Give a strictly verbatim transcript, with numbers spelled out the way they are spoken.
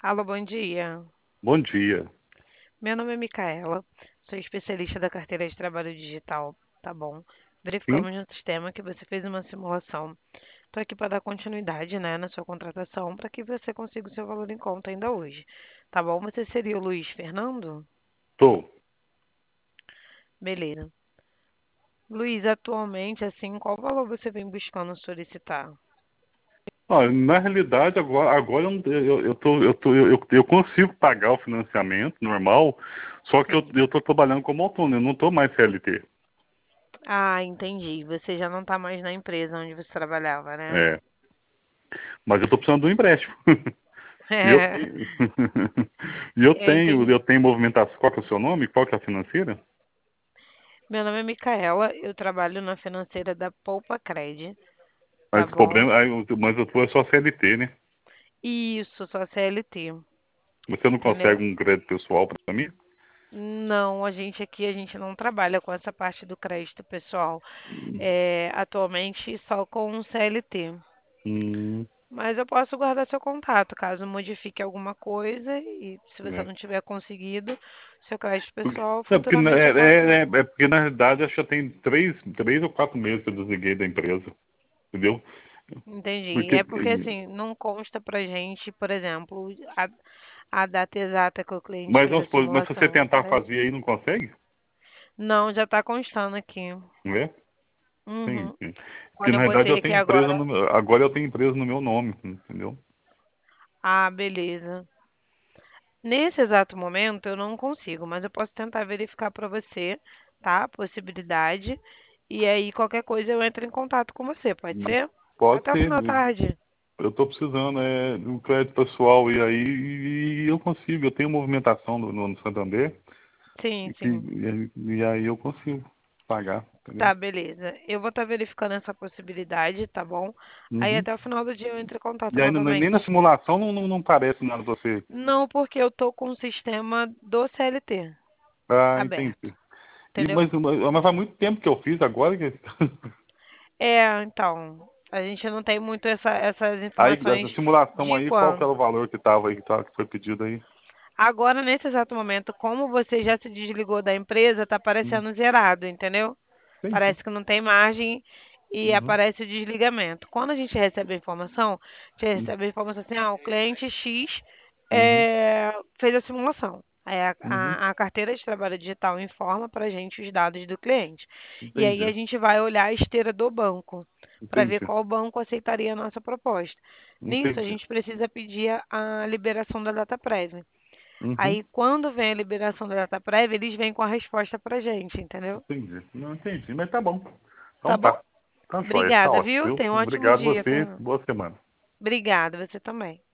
Alô, bom dia. Bom dia. Meu nome é Micaela, sou especialista da carteira de trabalho digital, tá bom? Sim, Verificamos no sistema que você fez uma simulação. Estou aqui para dar continuidade, né, na sua contratação, para que você consiga o seu valor em conta ainda hoje, tá bom? Você seria o Luiz Fernando? tô. Beleza. Luiz, atualmente, assim, qual valor você vem buscando solicitar? Ó, na realidade, agora, agora eu, não- eu, eu, tô, eu, tô, eu, eu consigo pagar o financiamento normal, só que eu, Sim. eu tô trabalhando como autônomo, eu não tô mais C L T. Ah, entendi. Você já não está mais na empresa onde você trabalhava, né? É, mas eu tô precisando de um empréstimo. E eu É, tenho, e eu eu tenho, entendi. eu tenho movimentação. Qual que é o seu nome? Qual que é a financeira? Meu nome é Micaela, eu trabalho na financeira da Poupa Cred, tá Mas o bom? problema, aí, eu- mas eu tô é só C L T, né? Isso, sou C L T, Você não entendeu? consegue um crédito pessoal para mim? Não, a gente aqui, a gente não trabalha com essa parte do crédito pessoal. É, atualmente só com o C L T. Hum, Mas eu posso guardar seu contato, caso modifique alguma coisa e se você é. não tiver conseguido seu crédito Porque, pessoal, é, porque, na- futuramente é, eu posso. é, é, é porque na realidade acho que já tem três, três ou quatro meses que eu desliguei da empresa, entendeu? Entendi. Porque, É porque assim, não consta pra gente, por exemplo, a, a data exata que o cliente mas, fez vamos a supor, mas se você simulação, tentar entendeu? fazer aí, não consegue? Não, já tá constando aqui. Não é? Sim, Uhum. sim. Porque Quando eu na realidade botei eu aqui tenho empresa agora. no meu, agora eu tenho empresa no meu nome, entendeu? Ah, beleza. Nesse exato momento eu não consigo, mas eu posso tentar verificar para você, tá? A possibilidade. E aí qualquer coisa eu entro em contato com você, pode Mas ser? pode Até o ser. final da tarde. Eu estou precisando é, de um crédito pessoal e aí e eu consigo. Eu tenho movimentação no, no Santander Sim, e, que- sim. e- e aí eu consigo pagar, entendeu? Tá, beleza. Eu vou estar verificando essa possibilidade, tá bom? Aí Uhum. até o final do dia eu entro em contato E aí não- nem na novamente. simulação não, não, não parece nada você. Não, porque eu tô com o sistema do C L T Ah, entendi. aberto, E, entendeu? mas, mas faz muito tempo que eu fiz agora que. É, então, a gente não tem muito essa, essas Aí, informações a simulação de aí, qual que quando. era o valor que tava aí, que, tá, que foi pedido aí? Agora, nesse exato momento, como você já se desligou da empresa, tá Hum, aparecendo zerado, entendeu? entendi. Parece que não tem margem e Uhum, aparece o desligamento. Quando a gente recebe a informação, a gente uhum, recebe a informação assim, ah, o cliente X uhum, é, fez a simulação. Aí a, uhum, a, a carteira de trabalho digital informa para a gente os dados do cliente. E aí a entendi. gente vai olhar a esteira do banco para ver Entendi. qual banco aceitaria a nossa proposta. Nisso, a Entendi. gente precisa pedir a, a liberação da data prévia. Uhum, Aí, quando vem a liberação da data prévia, eles vêm com a resposta pra gente, entendeu? entendi. Não entendi, mas tá bom. Tá Então bom? tá. Tá jóia, tá Obrigada, ótimo, viu? viu? Tenha um ótimo Obrigado dia, você. Fernando. Boa semana. Obrigada, você também.